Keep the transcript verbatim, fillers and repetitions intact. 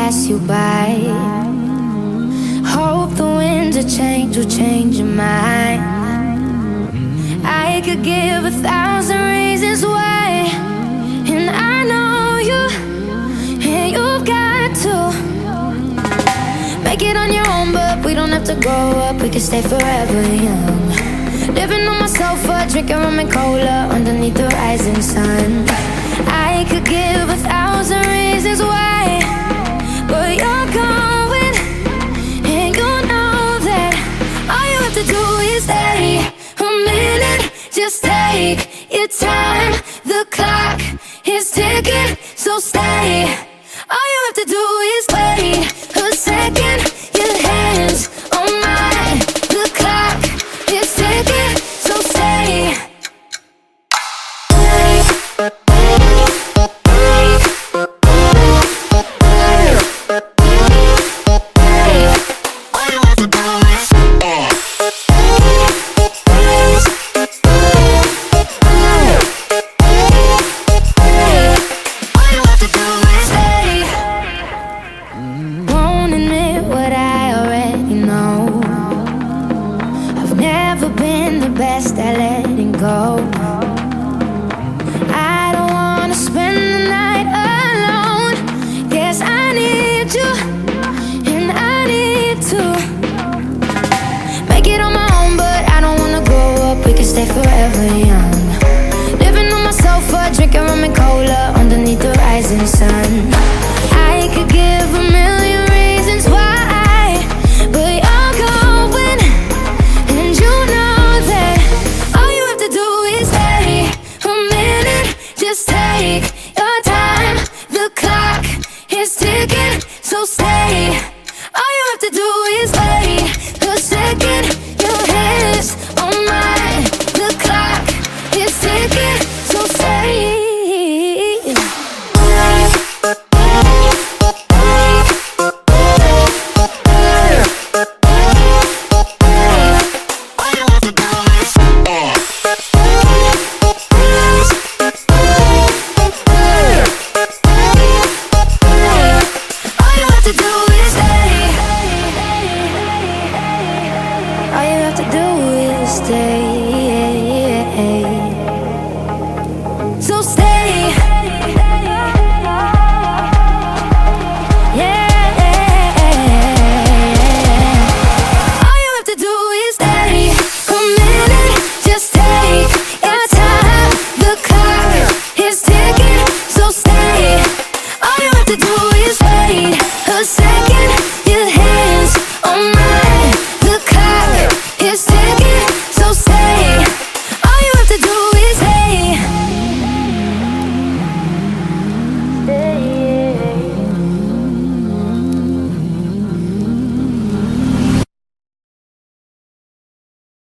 pass you by. Hope the winds of change will change your mind. I could give a thousand reasons why, and I know you, and you've got to make it on your own, but we don't have to grow up, we can stay forever young. Living on my sofa, drinking rum and cola underneath the rising sun. I could give a thousand reasons why, but you're going, and you know that all you have to do is stay a minute. Just take your time, the clock is ticking, so stay. All you have to do is wait a second. Your hands on mine, the clock is ticking, so stay. Best at letting go. I don't wanna spend the night alone. Yes, I need you, and I need to make it on my own, but I don't wanna grow up, we can stay forever young. Living on my sofa, drinking rum and cola underneath the rising sun. I could give a million reasons why, but you're going, and you know that all you have to do is stay a minute. Just take your time, the clock is ticking, so stay. All you have to do is wait a second. Your hands on mine, the clock is ticking, so stay. All you have to do is stay. So stay.